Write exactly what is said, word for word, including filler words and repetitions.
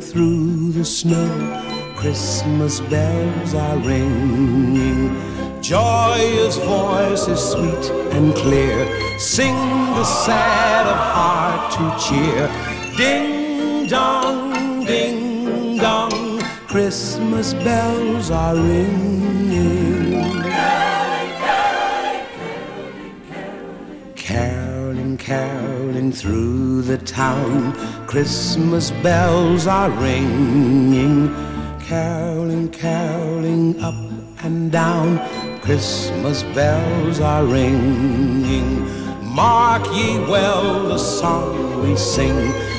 through the snow, Christmas bells are ringing. Joyous voices sweet and clear sing the sad of heart to cheer. Ding dong, ding dong, Christmas bells are ringing. Caroling, caroling through the town, Christmas bells are ringing. Caroling, caroling up and down, Christmas bells are ringing. Mark ye well the song we sing,